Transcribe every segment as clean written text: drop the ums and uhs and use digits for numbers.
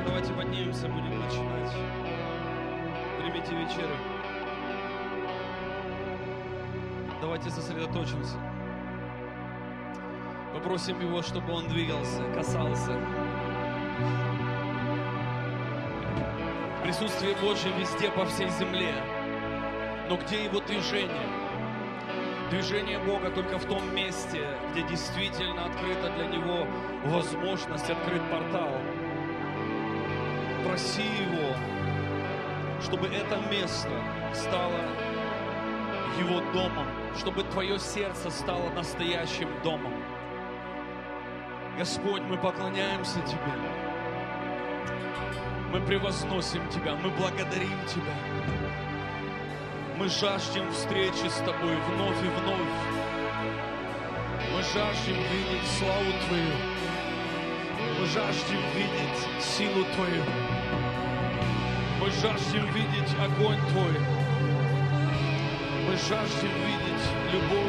Давайте поднимемся, будем начинать. Примите вечерю. Давайте сосредоточимся. Попросим Его, чтобы Он двигался, касался. Присутствие Божье везде, по всей земле. Но где Его движение? Движение Бога только в том месте, где действительно открыта для Него возможность, открыт портал. Проси Его, чтобы это место стало Его домом, чтобы твое сердце стало настоящим домом. Господь, мы поклоняемся Тебе, мы превозносим Тебя, мы благодарим Тебя. Мы жаждем встречи с Тобой вновь и вновь. Мы жаждем видеть славу Твою. Мы жаждем видеть силу Твою. Мы жаждем видеть огонь Твой. Мы жаждем видеть любовь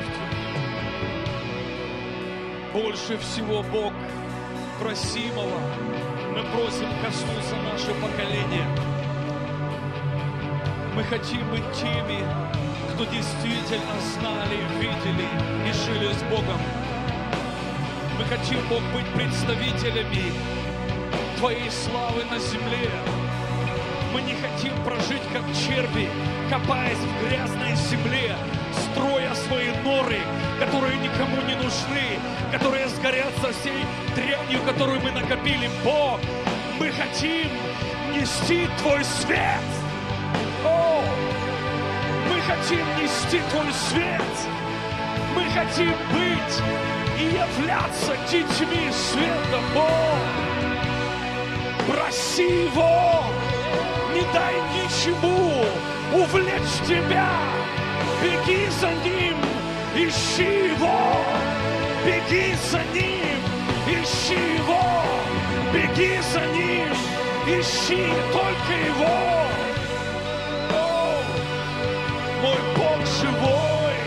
Твою. Больше всего, Бог, просимого, мы просим коснуться наше поколение. Мы хотим быть теми, кто действительно знали, видели и жили с Богом. Мы хотим, Бог, быть представителями Твоей славы на земле. Мы не хотим прожить как черви, копаясь в грязной земле, строя свои норы, которые никому не нужны, которые сгорят со всей дрянью, которую мы накопили. Бог, мы хотим нести Твой свет. О, мы хотим нести Твой свет. Мы хотим быть и являться детьми света. Бог, проси Его, не дай ничему увлечь тебя. Беги за Ним, ищи Его. Беги за Ним, ищи Его. Беги за Ним, ищи только Его. О, мой Бог живой,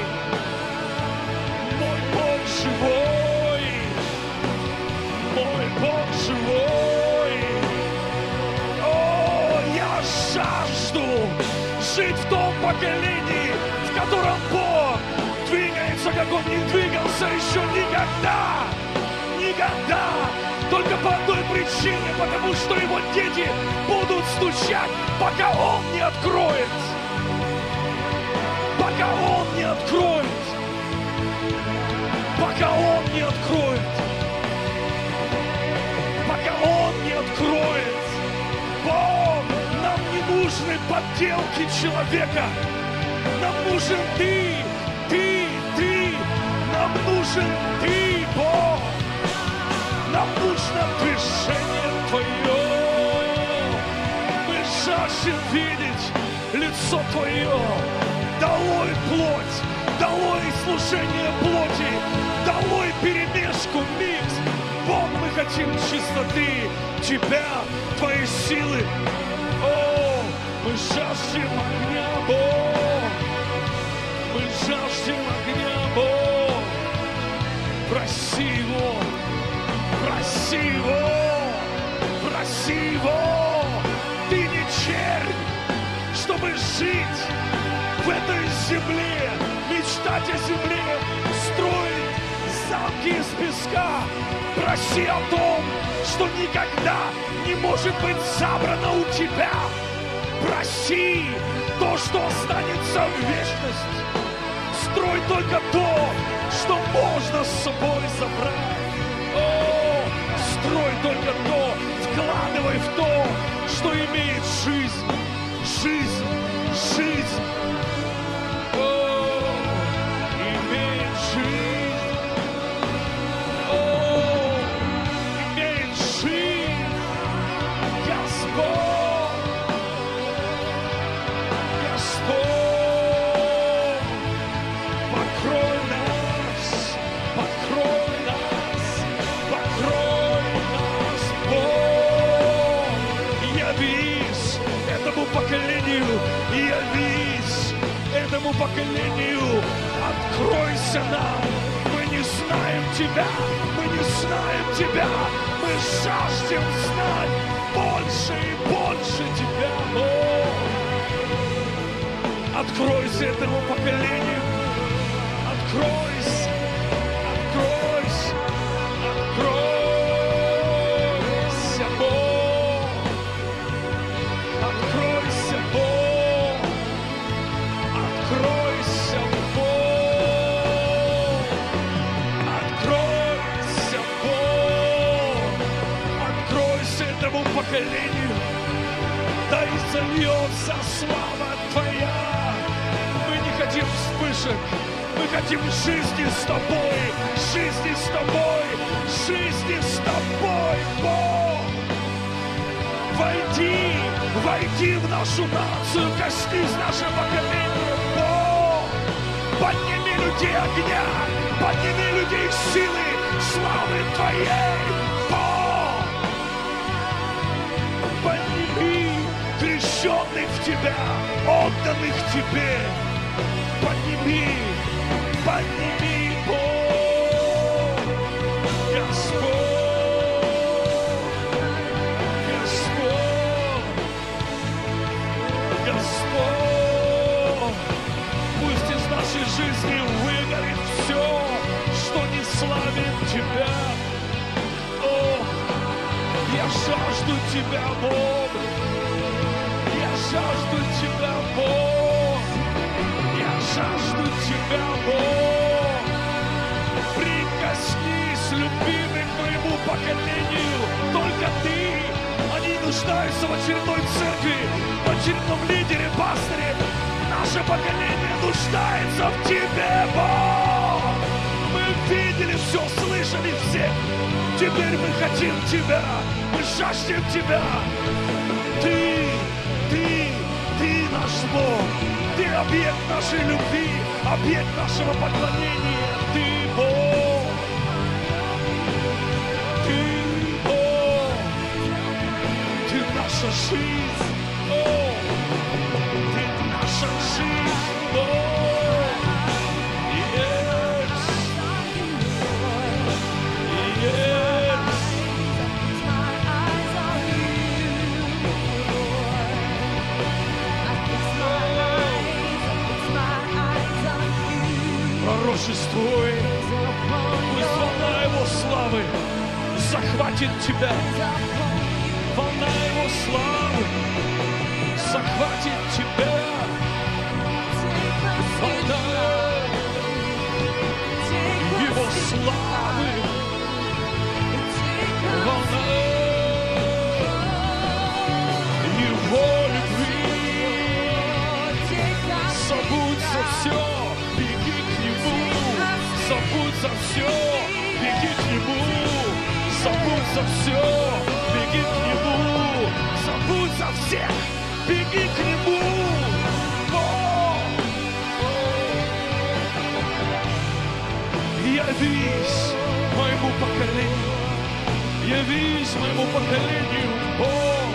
мой Бог живой, мой Бог живой. О, я жажду жить в том поколении, в котором Бог двигается, как Он не двигался еще никогда. Никогда. Только по одной причине, потому что Его дети будут стучать, пока Он не откроет. Пока Он не откроет. Пока Он не откроет. Пока Он не откроет. Бог, нам не нужны подделки человека. Нам нужен Ты. Нам нужен Ты, Бог. Нам нужно движение Твое. Мы жаждем видеть лицо Твое. Долой плоть, долой служение плоти, долой перемешку, микс. Бог, мы хотим чистоты Тебя, Твоей силы. О, мы жаждем огня, Бог. Мы жаждем огня, Бог. Проси Его, проси Его, проси Его. Ты не червь, чтобы жить в этой земле, мечтать о земле, строить замки из песка. Проси о том, что никогда не может быть забрано у Тебя. Проси то, что останется в вечность. Строй только то, что можно с собой забрать. О, строй только то, вкладывай в то, что имеет жизнь. Жизнь, жизнь. О, имеет жизнь. О, имеет жизнь. Господь, Господь. Покрой нас, покрой нас, покрой нас, Бог. Явись этому поколению, явись этому поколению. Откройся нам, мы не знаем. знаем Тебя, мы не знаем Тебя, мы жаждем знать больше и больше Тебя, Бог. Откройся этому поколению, откройся, откройся, откройся, Бог, откройся, Бог, откройся, Бог, откройся, Бог, откройся этому поколению, да и зальется слава Твоя. Мы не хотим вспышек, мы хотим жизни с Тобой, жизни с Тобой, жизни с Тобой, Бог. Войди, войди в нашу нацию, коснись наше поколение, Бог. Подними людей огня, подними людей силы, славы Твоей, Бог. Подними крещенных в Тебя, отданных Тебе. Подними, подними, Бог, Господь, Господь, Господь. Пусть из нашей жизни выгорит все, что не славит Тебя. О, я жажду Тебя, Бог, я жажду Тебя, Бог. Жажду Тебя, Бог. Прикоснись, любимый, к моему поколению. Только Ты. Они нуждаются в очередной церкви, в очередном лидере, пасторе. Наше поколение нуждается в Тебе, Бог. Мы видели все, слышали все. Теперь мы хотим Тебя. Мы жаждем Тебя. Ты наш Бог. Ты объект нашей любви, объект нашего поклонения. Ты Бог. Ты Бог. Ты наша жизнь. О, Ты наша жизнь. Бог. Yes. Yes. Пророчествуй, пусть волна Его славы захватит тебя. Волна Его славы захватит тебя. Волна Его славы. Волна Его любви. Забудь за все. Забудь за все, беги к Нему. Забудь за все, беги к Нему. Забудь за всех, беги к Нему. Явись моему поколению, явись моему поколению, Бог.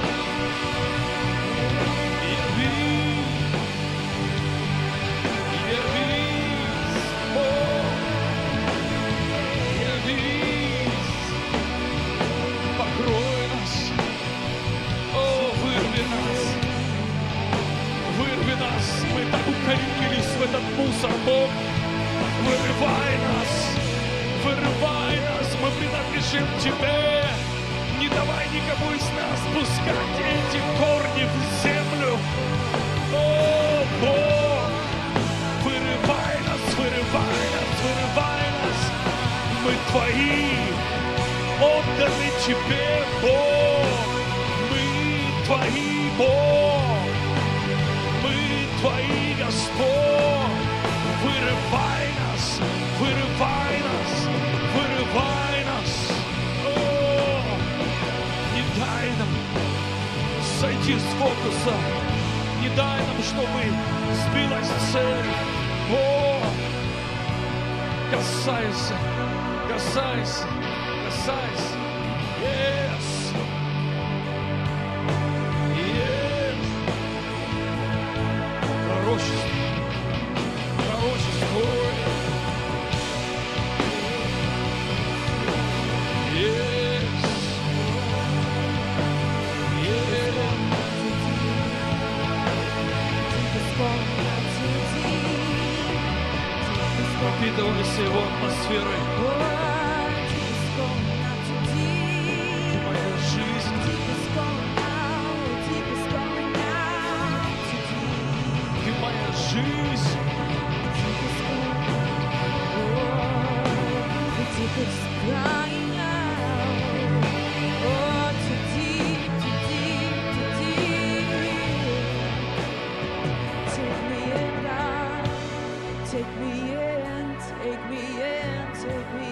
Укоренились в этот мусор, Бог. Вырывай нас, мы принадлежим Тебе. Не давай никому из нас пускать эти корни в землю. О, Бог, вырывай нас, вырывай нас, вырывай нас. Мы Твои, отданы Тебе, Бог. Мы Твои, Бог. Твои, Господь, вырывай нас, вырывай нас, вырывай нас. О, не дай нам сойти с фокуса, не дай нам, чтобы сбилась цель. О, касайся, касайся, касайся. Yes. Пророчествуй. с верой. Ты моя жизнь. Ты моя жизнь. Crying out, oh, too deep, too deep, too deep. Take me in, God, take me in, take me in, take me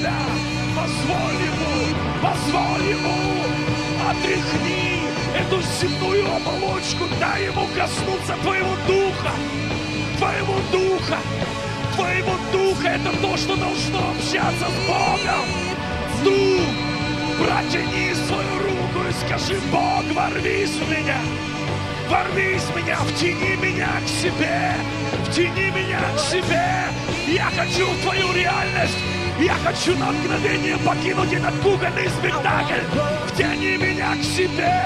себя. Позволь Ему, отряхни эту земную оболочку, дай Ему коснуться твоего духа. Твоего духа — это то, что должно общаться с Богом. Дух, протяни свою руку и скажи: Бог, ворвись в меня, втяни меня к себе, Я хочу в твою реальность, я хочу на мгновение покинуть этот кукольный спектакль. Втяни меня к себе,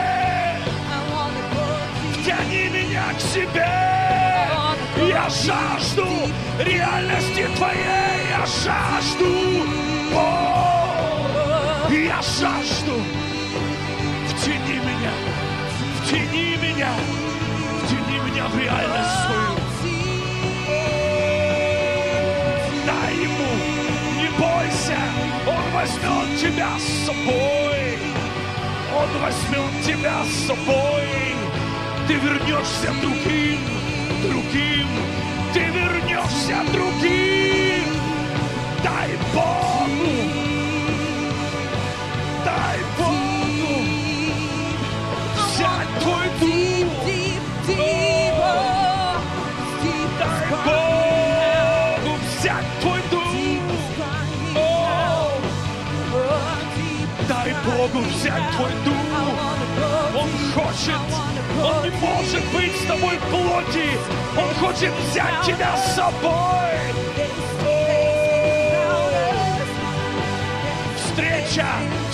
Я жажду реальности твоей, я жажду. Я жажду. Втяни меня в реальность свою. Дай Ему, не бойся, Он возьмет тебя с собой. Ты вернешься другим. Ты вернешься другим. Дай Богу взять твой дух. Дай Богу взять твой дух. Дай Богу взять твой дух. Он не может быть с тобой в плоти. Он хочет взять тебя с собой. Встреча,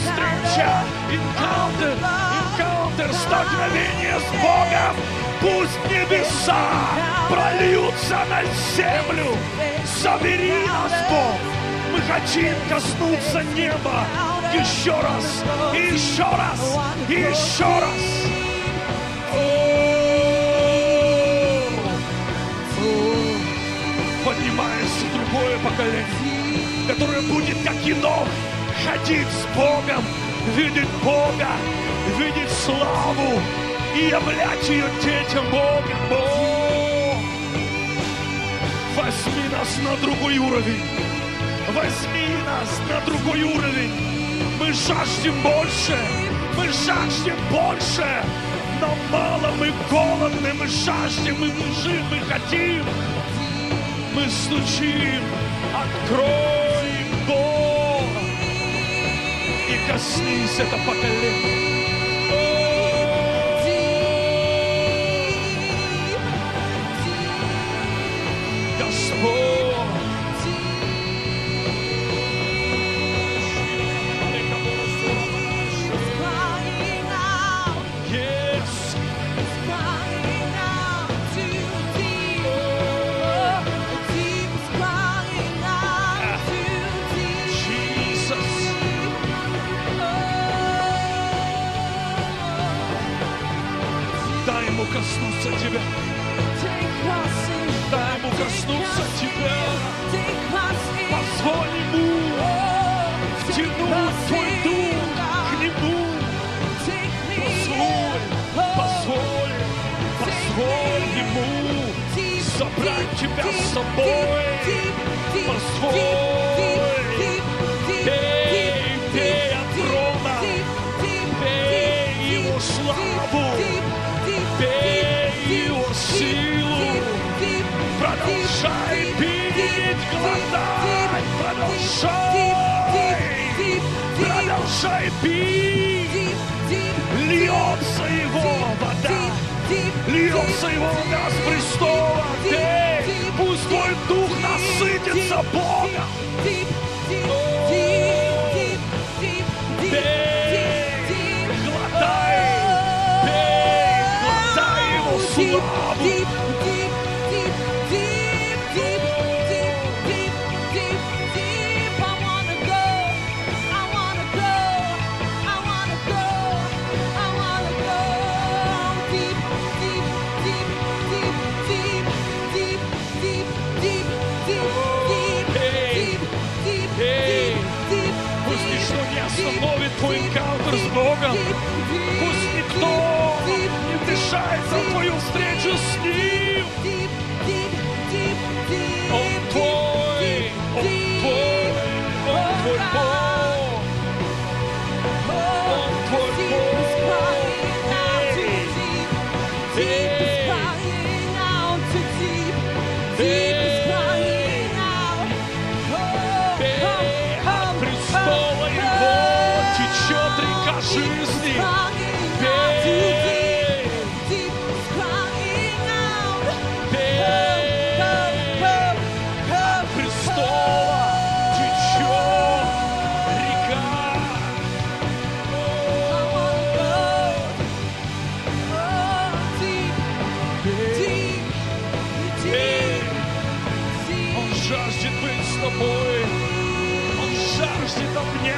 энкаунтер, столкновение с Богом. Пусть небеса прольются на землю. Собери нас, Бог. Мы хотим коснуться неба еще раз. Поднимается другое поколение, которое будет, как Енох, ходить с Богом, видеть Бога, видеть славу и являть ее детям Бога. Возьми нас на другой уровень. Мы жаждем больше. Нам мало, мы голодны, мы жаждем, мы бежим, мы хотим. Мы стучим, открой, Бог, и коснись это поколение. Господь. Коснуться тебя. Дай Ему коснуться тебя. Позволь Ему втянуть твой дух к Нему. Позволь Ему забрать тебя с собой. Позволь. Пей от трона. Пей Его славу. Пей Его силу, продолжай пить, глотать, продолжай пить. Льется Его вода с престола. Пей, пусть твой дух насытится Богом. Пей, глотай. Пусть ничто не остановит твой энкаунтер с Богом. Пусть никто не вмешается в твою встречу с Ним. Он твой Бог.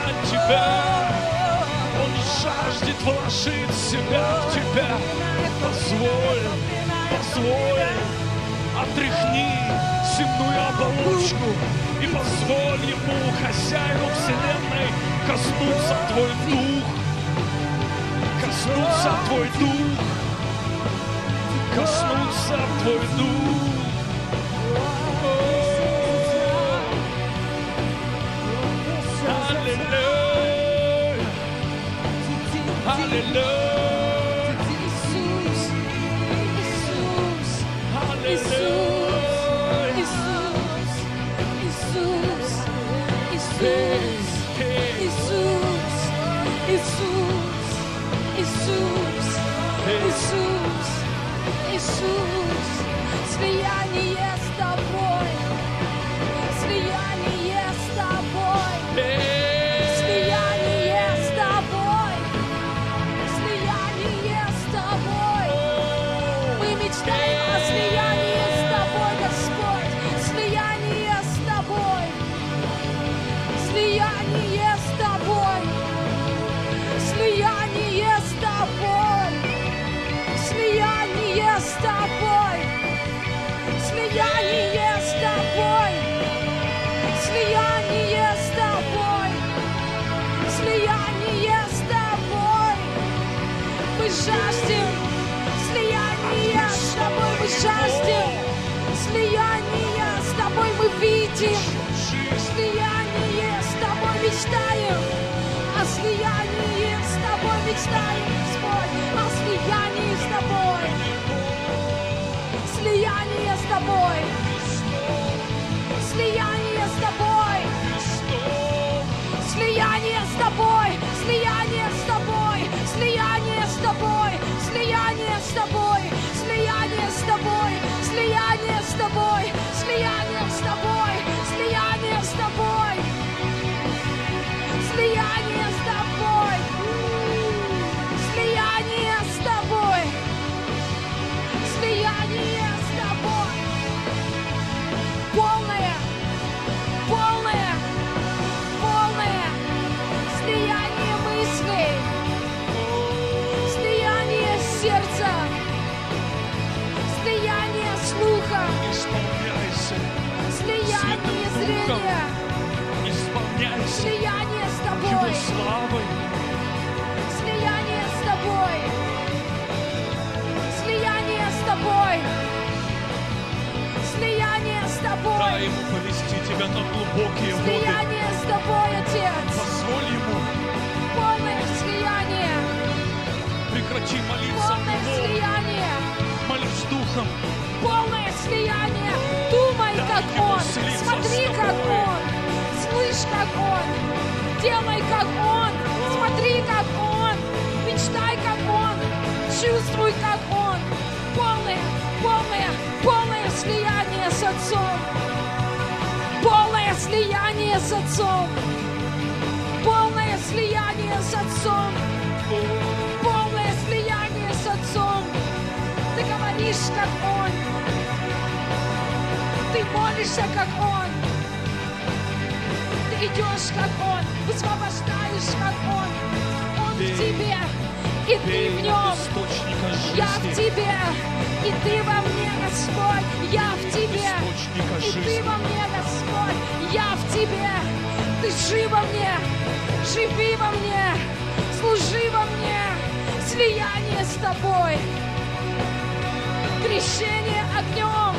принять Тебя. Он жаждет вложить себя в Тебя. Позволь, отряхни земную оболочку и позволь Ему, Хозяину Вселенной, коснуться Твой Дух, коснуться Твой Дух, коснуться Твой Дух. Аллилуйя, аллилуйя. Слияние с Тобой, слияние с Тобой, слияние с Тобой, слияние с Тобой. Мы мечтаем о слиянии с Тобой, Господь, слияние с Тобой, слияние с Тобой, слияние с Тобой, слияние с Тобой. Слияние с Тобой, слияние с Тобой, слияние с Тобой. Мы жаждем слияния с Тобой, мы жаждем слияния с Тобой, мы видим слияние с Тобой, мечтаем о слиянии с Тобой, мечтаем, Господь, о слиянии с Тобой. Слияние с Тобой, слияние с Тобой, слияние с Тобой, слияние с Тобой, слияние с Тобой, слияние с Тобой, слияние с Тобой, слияние с Тобой, слияние с Тобой, слияние с Тобой, слияние с Тобой, слияние с Тобой, слияние. Полное слияние мыслей, слияние сердца, слияние слуха, слияние зрения, слияние с Тобой, слияние с Тобой, слияние с Тобой. Слияние с Тобой. Дай Ему повести тебя на глубокие воды. Слияние с Тобой, Отец. Позволь Ему. Полное слияние. Прекрати молиться. Полное слияние. Молись Духом. Полное слияние. Думай, как Он. Смотри, как Он. Слышь, как Он. Делай, как Он. Смотри, как Он. Мечтай, как Он. Чувствуй, как Он. Полное слияние с Отцом. Полное слияние с Отцом. Полное слияние с Отцом. Полное слияние с Отцом. Ты говоришь, как Он. Ты молишься, как Он. Ты идешь, как Он. Высвобождаешь, как Он. Он в тебе, и ты в Нем. Я в тебе, и ты во мне, Господь. Я в тебе, и ты во мне, Господь. Я в тебе. Ты жив во мне, живи во мне, служи во мне. Слияние с Тобой. Крещение огнем.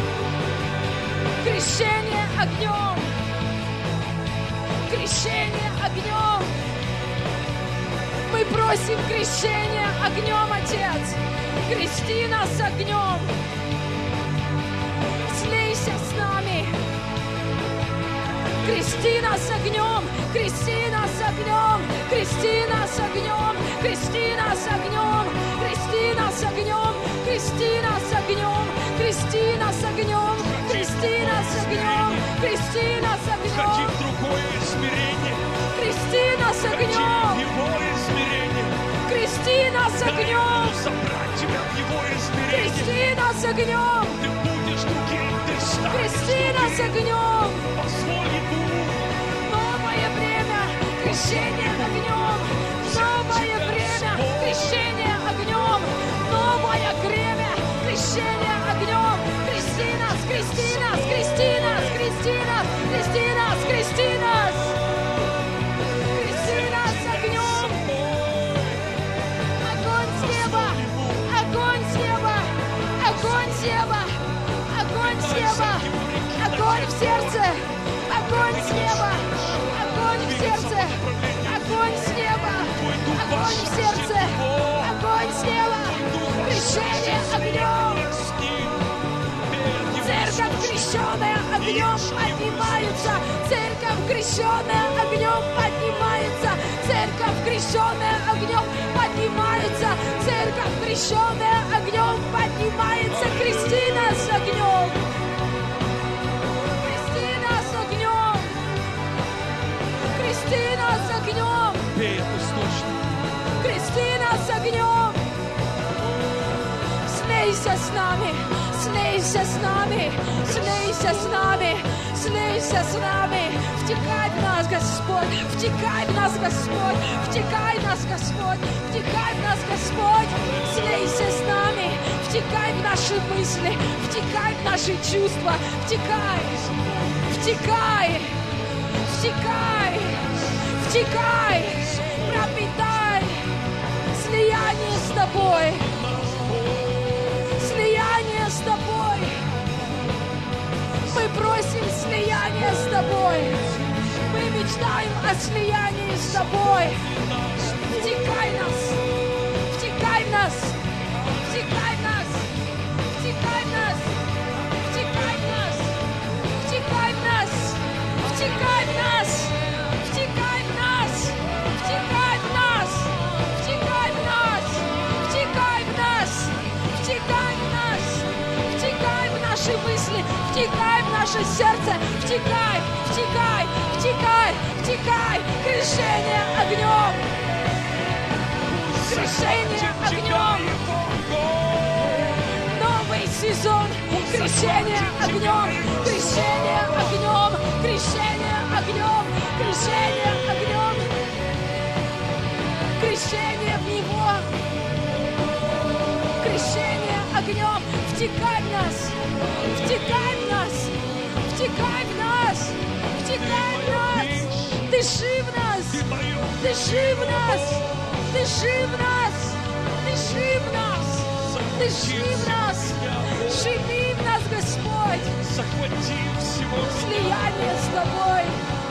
Крещение огнем. Крещение огнем. Мы просим крещения огнем, Отец. Крести нас огнем. Слейся с нами. Крести нас огнем. Крести нас огнем. Крести нас огнем. Крести нас огнем. Крести нас огнем. Крести нас огнем. Крести нас огнем. Крести нас огнем. Крести нас огнем. Входи в другое измерение. Крести нас огнем. Входи в его измерение. Крести нас огнем. Забрать тебя в его измерение. Крести нас огнем. Ты будешь другим, ты станешь Крести другим. нас огнем. Позволь ему. Новое время крещение огнем, новое время, крещение огнем, новое время, крещение огнем. Крести нас, крести нас, крести нас, крести нас, крести нас, крести нас. Крести нас огнем. Огонь с неба, огонь с неба, огонь с неба, огонь с неба, огонь в сердце, огонь с неба, огонь в сердце, огонь с неба, огонь в сердце, огонь с неба, крещение огнем. Церковь, крещенная огнем, поднимается. Церковь, крещенная огнем, поднимается. Церковь, крещенная огнем, поднимается. Церковь, крещенная огнем, поднимается. Крести нас огнем. Крести нас огнем. Крести нас огнем. Пей от источника. Крести нас огнем. Слейся с нами. Слейся с нами, слейся с нами, слейся с нами. Втекай в нас, Господь, втекай в нас, Господь, втекай в нас, Господь, втекай в нас, Господь. Слейся с нами, втекай в наши мысли, втекай в наши чувства, втекай, втекай, втекай, втекай, пропитай слияние с Тобой. Слияние с Тобой. Мы просим слияния с Тобой. Мы мечтаем о слиянии с Тобой. Втекай в нас. Втекай в нас. Втекай в нас. Втекай в нас. Втекай в нас. Втекай в нас. Втекай в нас. Втекай в нас. Втекай в нас. Втекай в нас. Втекай в нас. Втекай в нас, втекай в наши мысли, втекай в наше сердце, втекай, втекай, втекай, втекай, крещение огнем, крещение огнем, новый сезон, крещение огнем, крещение огнем, крещение огнем, крещение огнем, крещение в Него. Крещение огнем, втекай в нас, втекай в нас, втекай в нас, втекай в нас, дыши в нас, дыши в нас, дыши в нас, дыши в нас, дыши в нас, живи в нас, Господь, слияние с Тобой,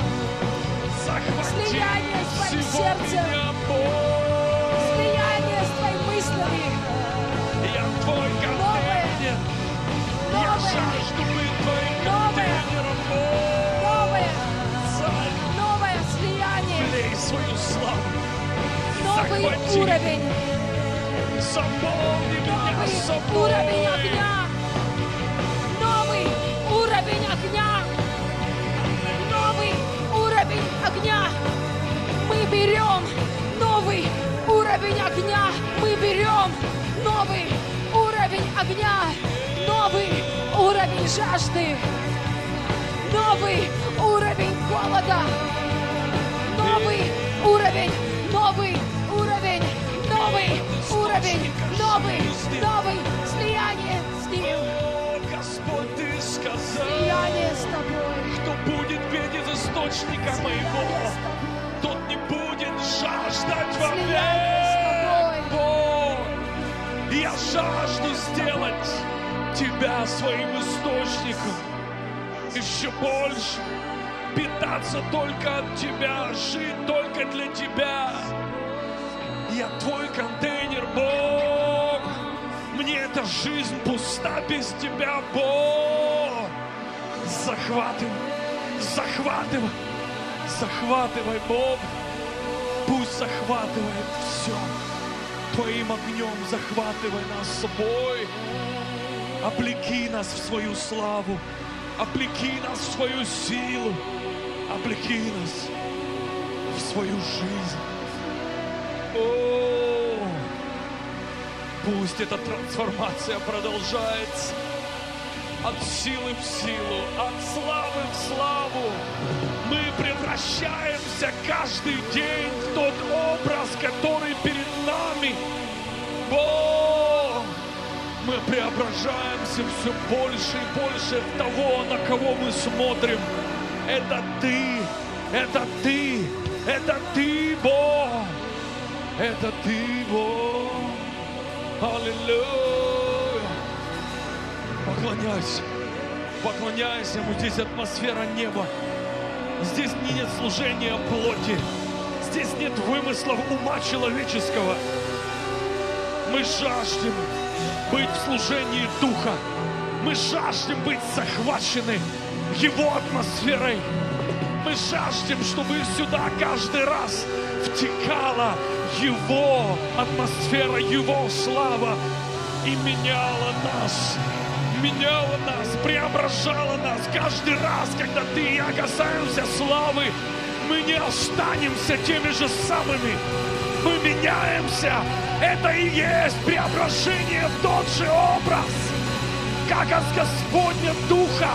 слияние с Твоим сердцем, слияние с Твоими мыслями. Я твой контейнер. Я жажду быть твоим контейнером. Новое слияние. Влей свою славу. Новый Захвати. уровень. Заполни меня Новый собой. уровень огня. Новый уровень огня. Новый уровень огня. Мы берем новый уровень огня. Мы берем новый уровень огня, новый уровень жажды, новый уровень голода, новый уровень, новый уровень, новый уровень, новый слияние с Ним. О, Господь, Ты сказал, Слияние с Тобой. кто будет петь из источника моего, тот не будет жаждать во Слияние с Тобой. век. Бог, я жажду сделать Тебя своим источником, еще больше питаться только от Тебя, жить только для Тебя. Я Твой контейнер, Бог. Мне эта жизнь пуста без Тебя, Бог. Захватывай, Бог. Пусть захватывает все. Твоим огнем захватывай нас с собой. Облеки нас в свою славу. Облеки нас в свою силу. Облеки нас в свою жизнь. О, пусть эта трансформация продолжается от силы в силу, от славы в славу. Мы превращаемся каждый день в тот образ, который перед нами. Бог, мы преображаемся все больше и больше в того, на кого мы смотрим. Это Ты, это Ты, это Ты, Бог. Это Ты, Бог. Аллилуйя. Поклоняйся. Поклоняйся Ему. Здесь атмосфера неба. Здесь нет служения плоти. Здесь нет вымыслов ума человеческого. Мы жаждем быть в служении Духа. Мы жаждем быть захвачены Его атмосферой. Мы жаждем, чтобы сюда каждый раз втекала Его атмосфера, Его слава и меняла нас, преображала нас. Каждый раз, когда Ты и я касаемся славы, мы не останемся теми же самыми. Мы меняемся. Это и есть преображение в тот же образ, как от Господня Духа,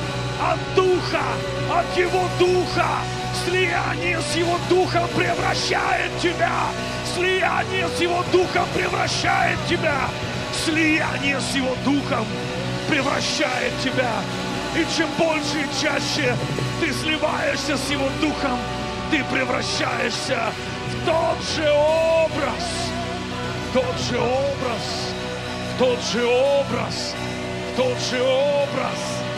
от Его Духа. Слияние с Его Духом превращает тебя. Слияние с Его Духом превращает тебя. Слияние с Его Духом превращает тебя. И чем больше и чаще ты сливаешься с Его Духом, ты превращаешься в тот же образ. Тот же образ. Тот же образ. Тот же образ.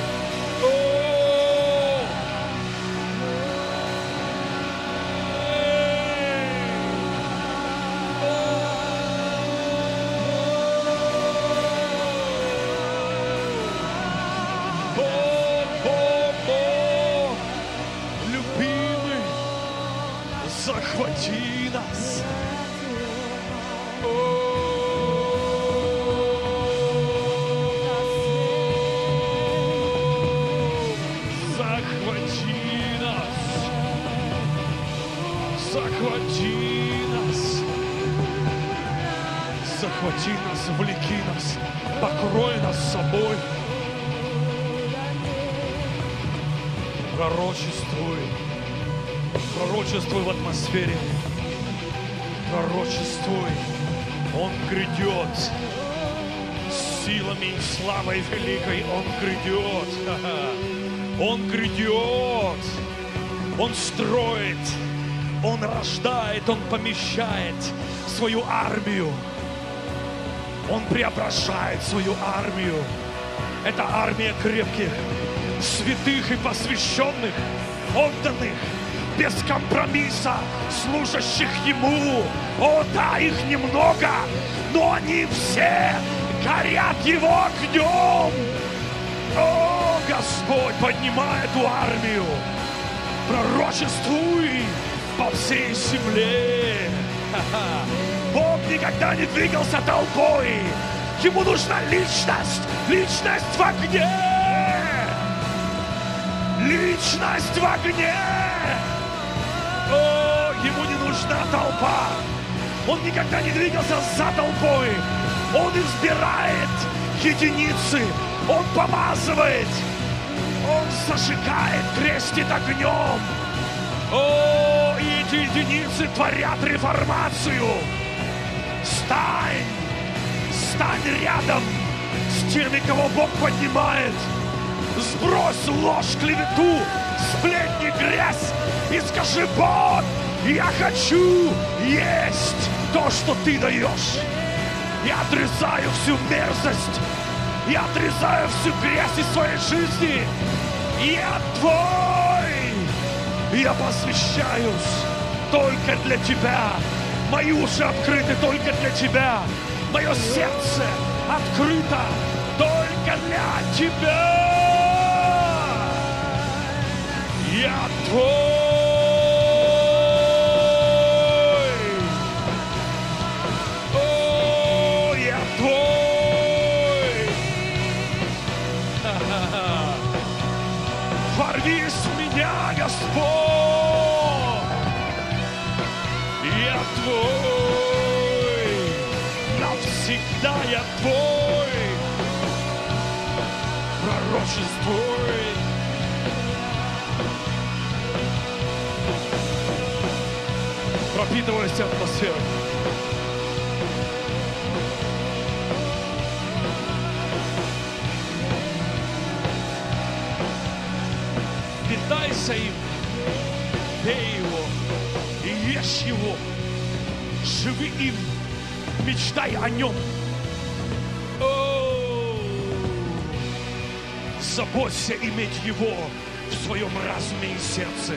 Захвати нас. Захвати нас. Захвати нас. Захвати нас, влеки нас, покрой нас собой. Пророчествуй. Пророчествуй в атмосфере. Пророчествуй. Он грядет. Силами и славой великой Он грядет. Он грядет. Он строит. Он рождает. Он помещает свою армию. Он преображает свою армию. Это армия крепких, святых и посвященных, отданных, без компромисса, служащих Ему. О, да, их немного, но они все горят Его огнем. О, Господь, поднимай эту армию. Пророчествуй по всей земле. Бог никогда не двигался толпой. Ему нужна личность. Личность в огне. Личность в огне. О, ему не нужна толпа. Он никогда не двигался за толпой. Он избирает единицы. Он помазывает. Он зажигает, крестит огнем. О, и эти единицы творят реформацию. Стань рядом с теми, кого Бог поднимает. Сбрось ложь, клевету, сплетни, грязь и скажи: Бог, я хочу есть то, что Ты даешь. Я отрезаю всю мерзость, я отрезаю всю грязь из своей жизни. Я Твой, я посвящаюсь только для Тебя. Мои уши открыты только для Тебя. Мое сердце открыто только для Тебя. Я Твой. О, я Твой. Ворвись в меня, Господь. Я Твой. Навсегда я Твой. Пророчествуй. Пропитывайся атмосферой. Питайся им, пей его и ешь его, живи им, мечтай о нем. Заботься иметь его в своем разуме и сердце.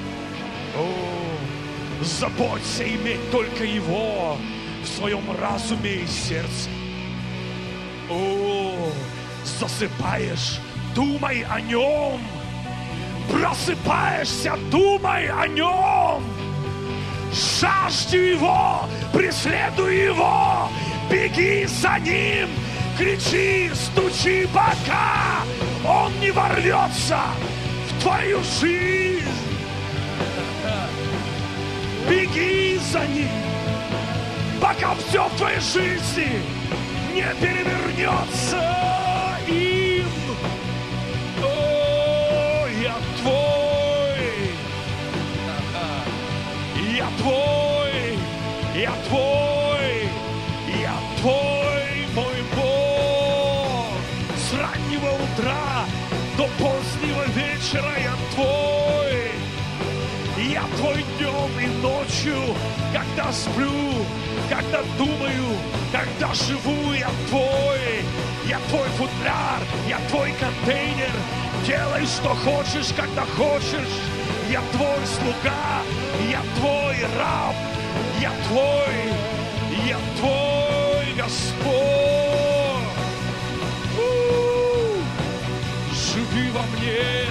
Заботься иметь только его в своем разуме и сердце. Засыпаешь, думай о нем. Просыпаешься, думай о нем. Жажди его, преследуй его, беги за ним, кричи, стучи, пока он не ворвется в твою жизнь. Беги за ним, пока все в твоей жизни не перевернется им. Я твой, я твой, я твой, я твой, мой Бог. С раннего утра до позднего вечера я твой. Я твой днем и ночью, когда сплю, когда думаю, когда живу, я твой футляр, я твой контейнер. Делай, что хочешь, когда хочешь. Я твой слуга, я твой раб, я твой Господь. Живи во мне.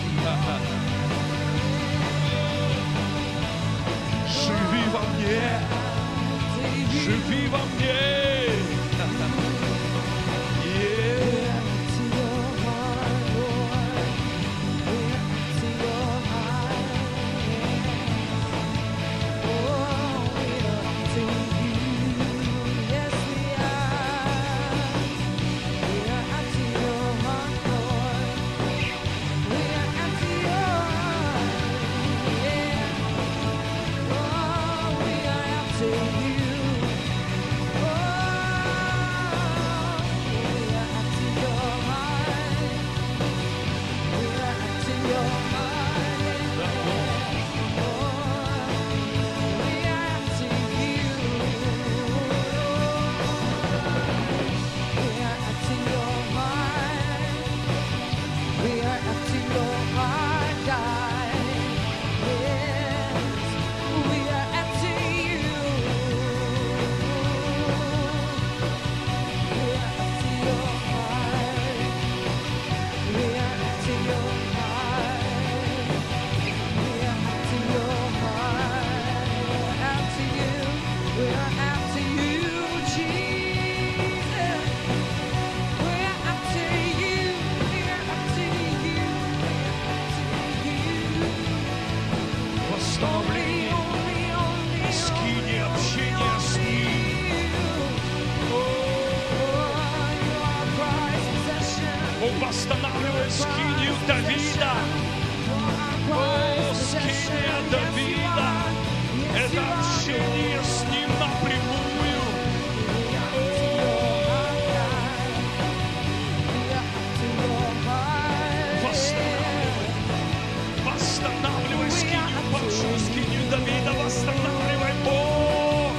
Живи во мне. Живи во мне. Восстанавливай скинию Давида. Скиния Давида. Это общение с ним напрямую. Восстанавливай скинию, большую скинию Давида. Восстанавливай, Бог.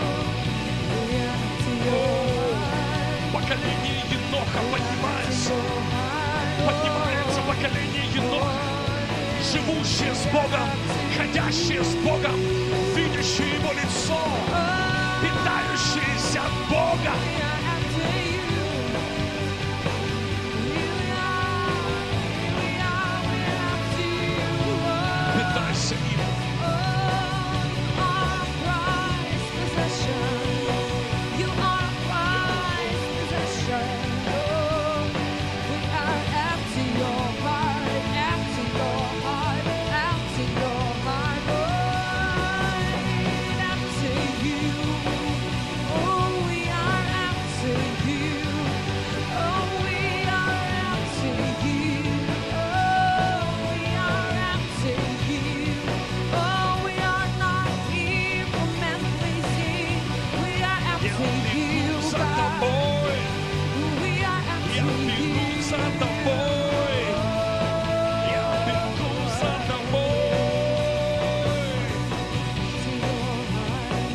Поколение Еноха поднимается. Поднимается поколение Еноха, живущее с Богом, ходящее с Богом, видящее Его лицо, питающееся от Бога. Питайся им. you, за God. тобой. We are after Я бегу you. за тобой. Я бегу за тобой. To your heart.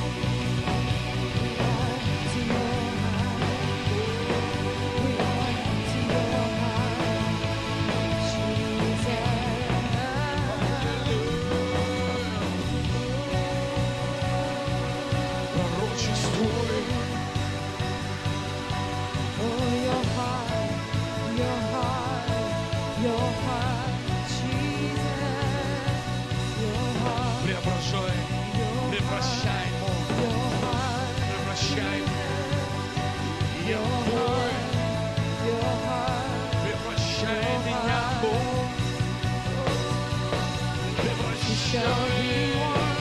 To your heart. We are to your heart. Jesus. Пророчествуй. Oh, your heart, your heart, your heart, Jesus. Your heart, Преображай, your превращай Ему, heart, превращай Ему. Я your твой, heart. превращай меня, Бог. Shall Превращай, be one,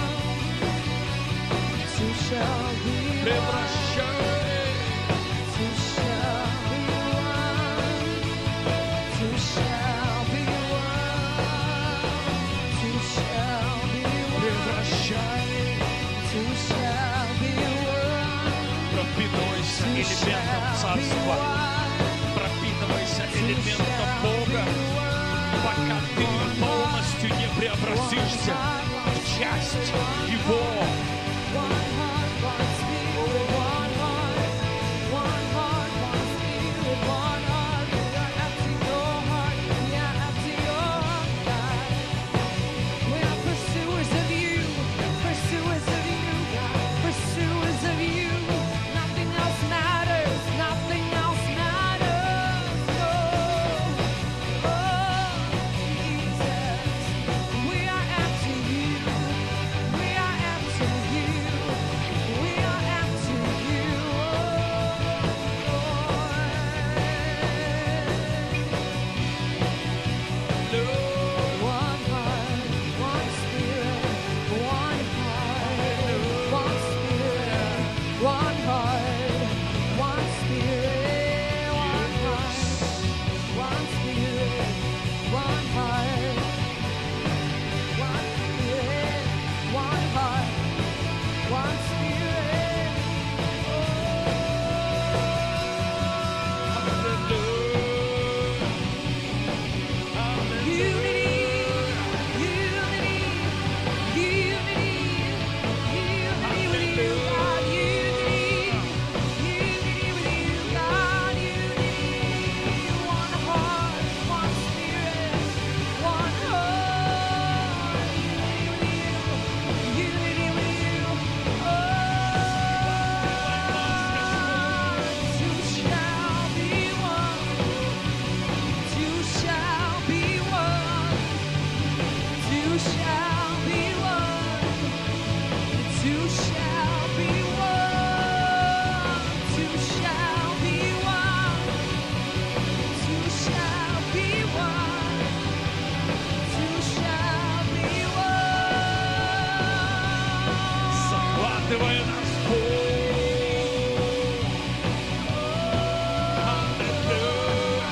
two shall be one, превращай. two shall be one, two shall be one, two shall be one. Превращай, Two shall be one, пропитывайся two элементом shall be Царства, one, пропитывайся two элементом shall Бога, be one. пока ты полностью не преобразишься в часть Его. One heart, one spirit, one heart, one heart, one spirit, one heart. We are after your heart, we are after your God. We are pursuers of you, pursuers of you, God, pursuers of you. Nothing else matters, nothing else matters. Oh, Jesus, we are after you. We are after you. We are after you, Lord. One heart, one spirit, one heart, one spirit, one heart, one spirit, one heart, one spirit, one heart, one spirit, one heart, one spirit. Захватывай нас, Бог. Аллилуйя.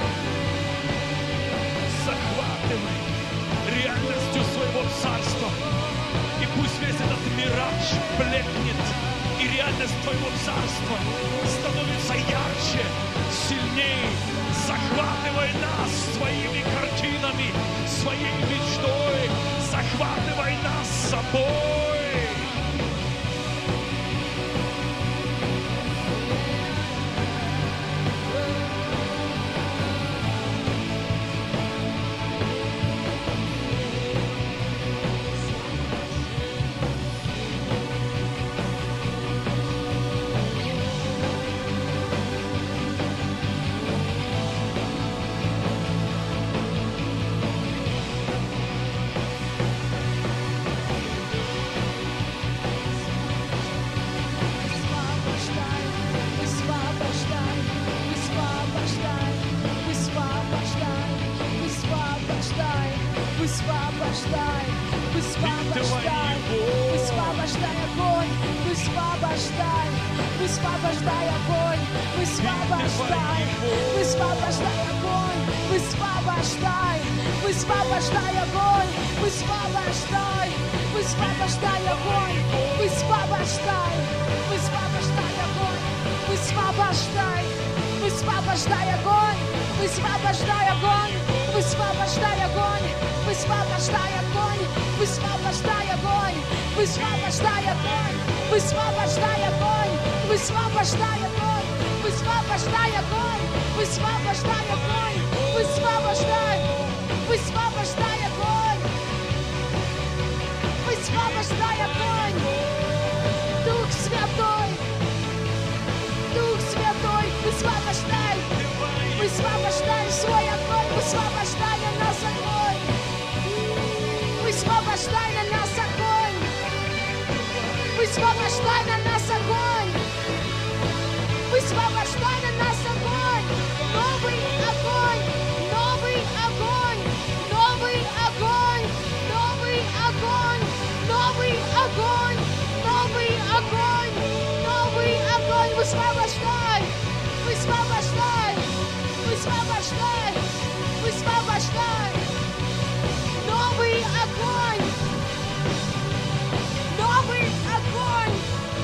Захватывай реальностью своего царства. И пусть весь этот мираж блекнет, и реальность твоего царства становится ярче, сильнее. Захватывай нас своими картинами, своей мечтой. Захватывай нас с собой. Высвобождай, высвобождай, высвобождай огонь, высвобождай, высвобождай огонь, высвобождай, высвобождай огонь, высвобождай, высвобождай огонь, высвобождай, высвобождай огонь, высвобождай, высвобождай огонь. высвобождай, высвобождай огонь, высвобождай огонь, высвобождай огонь, высвобождай огонь, высвобождай огонь, высвобождай огонь, высвобождай огонь, высвобождай огонь, высвобождай огонь, высвобождай огонь, высвобождай, высвобождай огонь, высвобождай огонь, Дух Святой, Дух Святой, высвобождай, высвобождай свой огонь, высвобождай на нас огонь, высвобождай на нас огонь, высвобождай на нас огонь, высвобождай на нас огонь, новый огонь, новый огонь, новый огонь, новый огонь, новый огонь, новый огонь, новый огонь, высвобождай, высвобождай, высвобождай, высвобождай, новый огонь, новый огонь,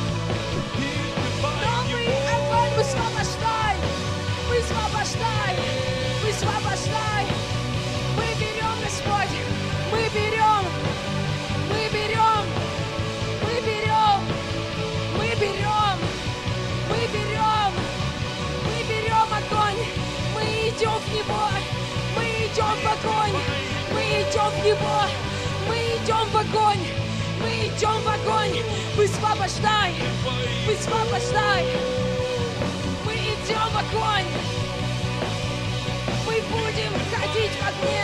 новый огонь, высвобождай, высвобождай, высвобождай. Мы берем, Господь, мы берем, мы берем, мы берем, мы берем, мы берем, мы берем огонь, мы идем в него, мы идем в огонь, мы идем в него, мы идем в огонь, мы идем в огонь, высвобождай, высвобождай, мы идем в огонь, мы будем ходить в огне,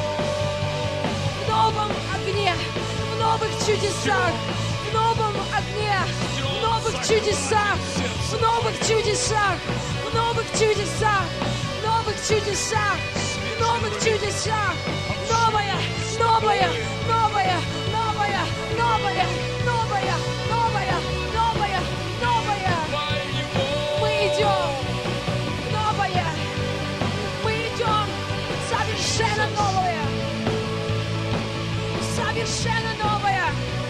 в новом огне, в новых чудесах, в новом огне, в новых чудесах, в новых чудесах, в новых чудесах, в новых чудесах, в новых чудесах, новое, новое, новое, новое, новое, новое, новое, новое, новое. Мы идем в новое, мы идем совершенно новое, совершенно новое.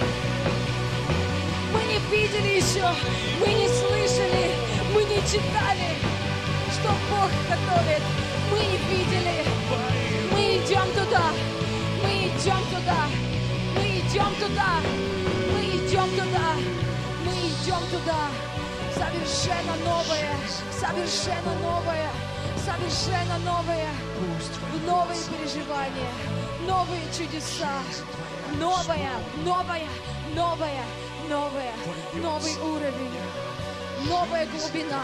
Мы не видели еще, мы не слышали, мы не читали, что Бог готовит. Мы не видели, мы идем туда, мы идем туда, мы идем туда, мы идем туда, мы идем туда. Совершенно новое, совершенно новое, совершенно новое, новые переживания, новые чудеса, новое, новое, новое, новое, новый уровень, новая глубина,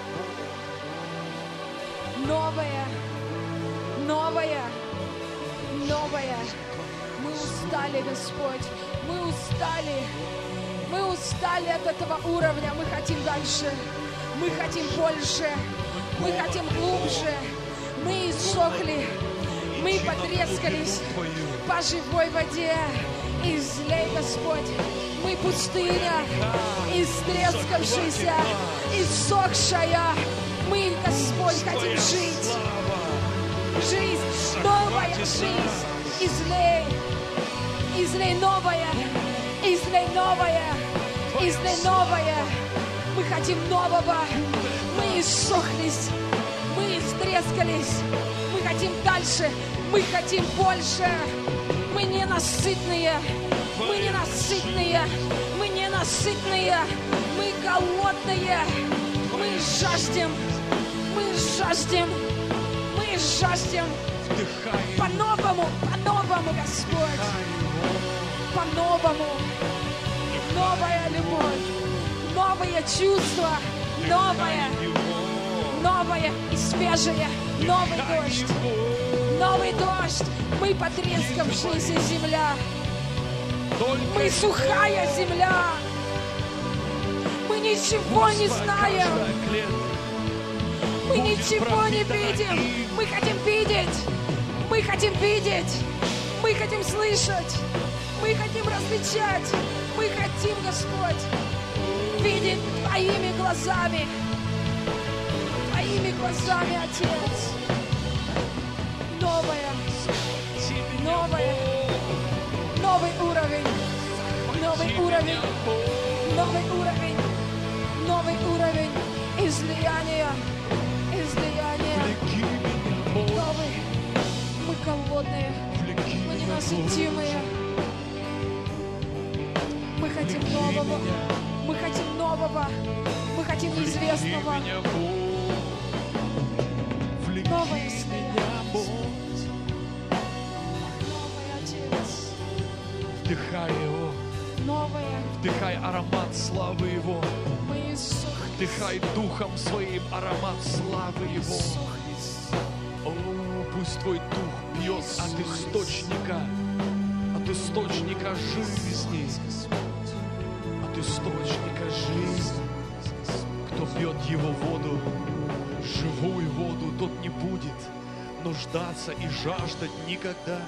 новое, новое, новое. Мы устали, Господь, мы устали. Мы устали от этого уровня, мы хотим дальше, мы хотим больше, мы хотим глубже. Мы иссохли, мы потрескались по живой воде. Излей, Господь, мы пустыня, истрескавшаяся, иссохшая. Мы, Господь, хотим жить. Жизнь, новая жизнь. Излей, излей новое, излей новое, излей новое. Мы хотим нового. Мы иссохлись, мы истрескались. Мы хотим дальше, мы хотим больше. Мы ненасытные, мы ненасытные, мы ненасытные, мы голодные. Мы жаждем, мы жаждем, мы жаждем. По-новому, по-новому, Господь. По-новому. Новая любовь, новое чувство, новое, новое и свежее, новый дождь. Новый дождь. Мы потрескавшаяся земля. Мы сухая земля. Мы ничего не знаем. Мы ничего не видим. Мы хотим видеть. Мы хотим видеть. Мы хотим слышать. Мы хотим различать. Мы хотим, Господь, видеть Твоими глазами. Твоими глазами, Отец. Новое. Новое. Новый уровень. Новый уровень. Новый уровень. Новый уровень. Излияние. Новый. Мы голодные. Мы ненасытимые. Мы хотим нового. Мы хотим нового. Мы хотим неизвестного. Новое Новый Отец. Вдыхай Его. Новое. Вдыхай аромат славы Его. Вдыхай Духом Своим аромат славы Его. О, пусть Твой Дух пьет от источника жизни. От источника жизни. Кто пьет Его воду, живую воду, тот не будет нуждаться и жаждать никогда.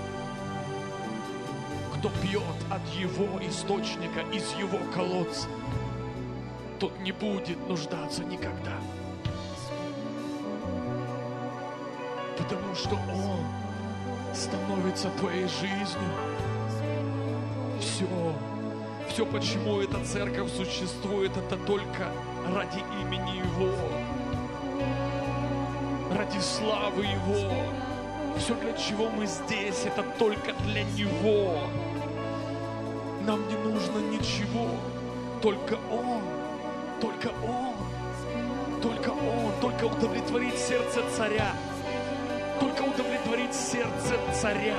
Кто пьет от Его источника, из Его колодца, тот не будет нуждаться никогда. Потому что Он становится твоей жизнью. Все, почему эта церковь существует, это только ради имени Его, ради славы Его. Все, для чего мы здесь, это только для Него. Нам не нужно ничего, только Он. Только Он, только удовлетворить сердце царя, только удовлетворить сердце царя,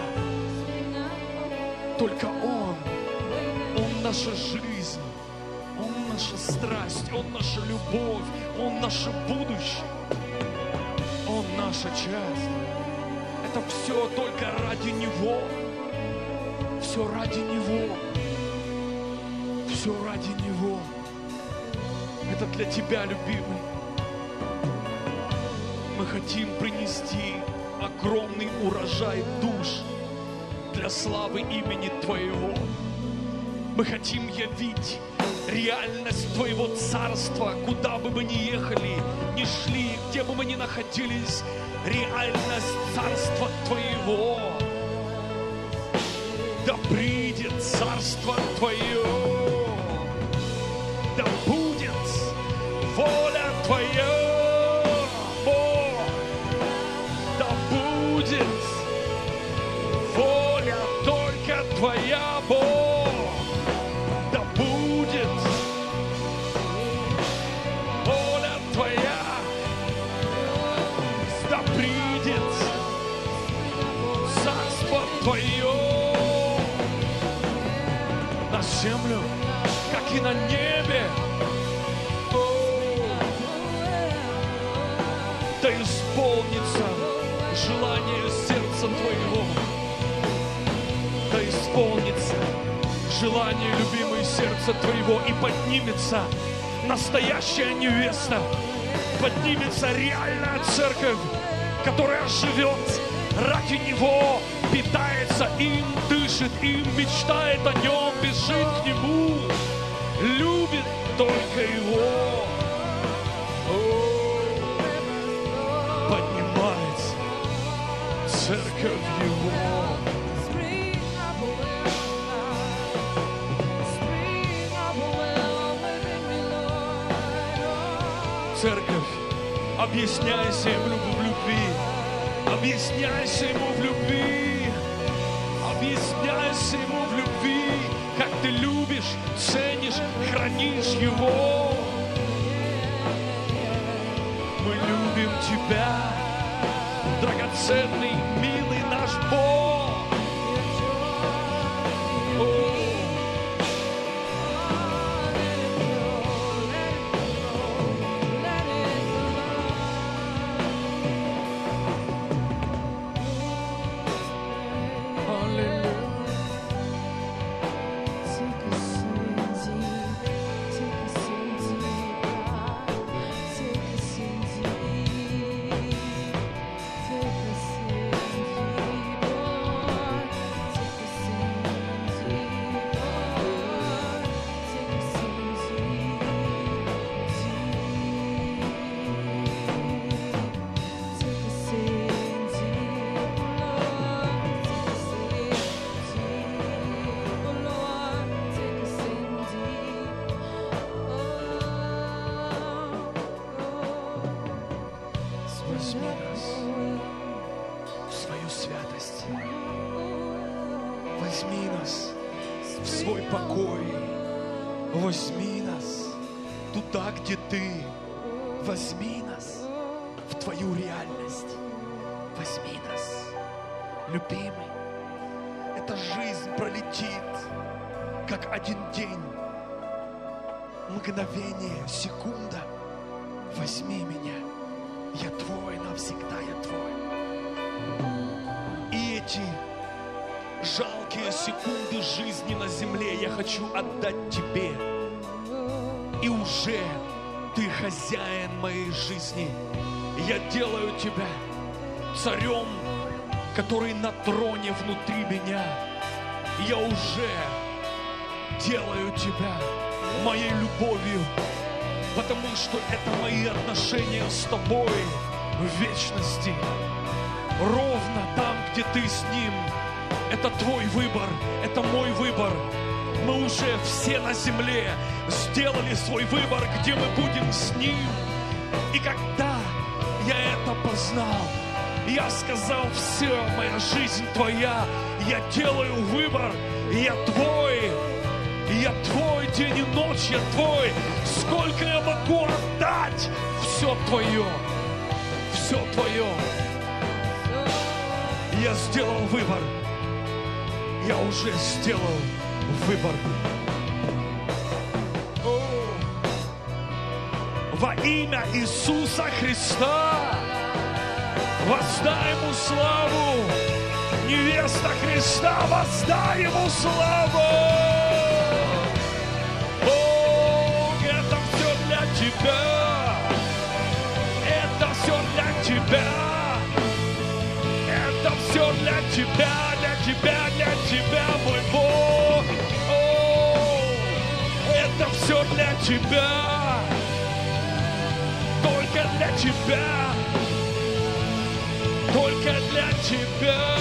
только Он наша жизнь, Он наша страсть, Он наша любовь, Он наше будущее, Он наша часть. Это все только ради Него, все ради Него, все ради Него. Это для тебя, любимый. Мы хотим принести огромный урожай душ для славы имени Твоего. Мы хотим явить реальность Твоего Царства, куда бы мы ни ехали, ни шли, где бы мы ни находились, реальность Царства Твоего. Да придет Царство Твое, да будет воля Твоя, Бог, да будет воля только Твоя, Бог, да будет воля Твоя, да придет Царство Твое на землю, как и на небе. Да исполнится желание сердца Твоего. Да исполнится желание, любимое, сердца Твоего. И поднимется настоящая невеста. Поднимется реальная церковь, которая живет ради Него, питается им, дышит им, мечтает о Нем, бежит к Нему, любит только Его. Поднимается церковь Его. Церковь, объясняйся Ему в любви. Объясняйся Ему в любви. Объясняйся Ему в любви, как ты любишь, ценишь, хранишь Его. Мы любим Тебя, драгоценный, милый наш Бог. свой покой. Возьми нас туда, где Ты. Возьми нас в Твою реальность. Возьми нас, любимый. Эта жизнь пролетит, как один день. Мгновение, секунда. Возьми меня. Я Твой, навсегда я Твой. И эти жалкие секунды жизни на земле я хочу отдать Тебе. И уже Ты хозяин моей жизни. Я делаю Тебя царем, который на троне внутри меня. Я уже делаю Тебя моей любовью, потому что это мои отношения с Тобой в вечности. Ровно там, где Ты с Ним. Это Твой выбор, это мой выбор. Мы уже все на земле сделали свой выбор, где мы будем с Ним. И когда я это познал, я сказал: все, моя жизнь Твоя, я делаю выбор, я Твой. Я Твой день и ночь, я Твой. Сколько я могу отдать? Все Твое. Все Твое. Я сделал выбор. Я уже сделал выбор. Во имя Иисуса Христа воздай Ему славу. Невеста Христа, воздай Ему славу. Это все для Тебя. Это все для Тебя. Это все для Тебя, для Тебя, мой Бог. Это все для Тебя. Только для Тебя. Только для Тебя.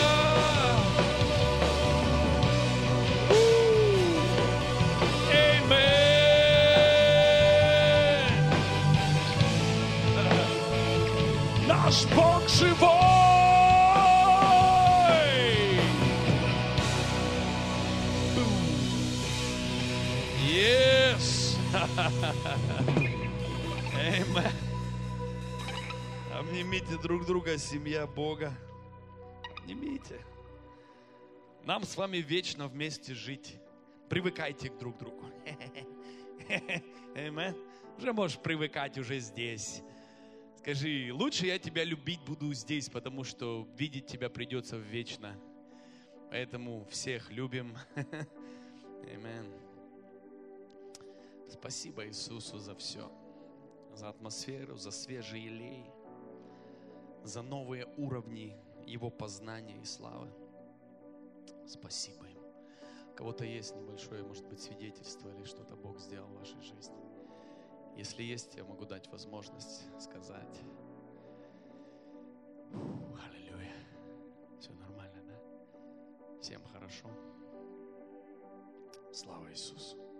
Наш Бог живой! Yes! Amen. Обнимите друг друга, семья Бога. Обнимите. Нам с вами вечно вместе жить. Привыкайте к друг другу. Amen. Уже можешь привыкать уже здесь. Скажи: лучше я тебя любить буду здесь, потому что видеть тебя придется вечно. Поэтому всех любим. Аминь. Спасибо Иисусу за все. За атмосферу, за свежий елей, за новые уровни Его познания и славы. Спасибо Ему. У кого-то есть небольшое, может быть, свидетельство или что-то Бог сделал в вашей жизни. Если есть, я могу дать возможность сказать. Аллилуйя. Все нормально, да? Всем хорошо. Слава Иисусу.